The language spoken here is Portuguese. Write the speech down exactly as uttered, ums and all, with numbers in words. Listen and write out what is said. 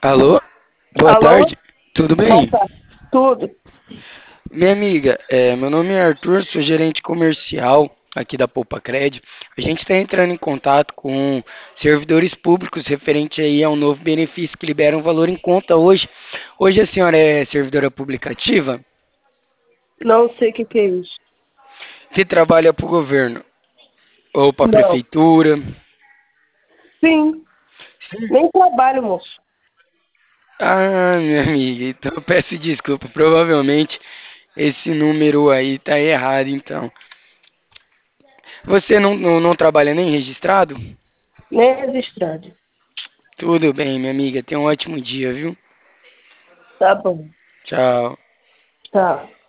Alô? Boa Alô? tarde. Tudo Boa bem? tarde. Tudo? Minha amiga, é, meu nome é Arthur, sou gerente comercial aqui da Poupa Cred. A gente está entrando em contato com servidores públicos referente aí ao novo benefício que libera um valor em conta hoje. Hoje a senhora é servidora pública ativa Não sei o que, que é isso. que trabalha para o governo ou para a Não. prefeitura. Sim. Sim. Nem trabalho, moço. Ah, minha amiga, então eu peço desculpa. Provavelmente esse número aí tá errado, então. Você não, não, não trabalha nem registrado? Nem registrado. Tudo bem, minha amiga. Tenha um ótimo dia, viu? Tá bom. Tchau. Tá.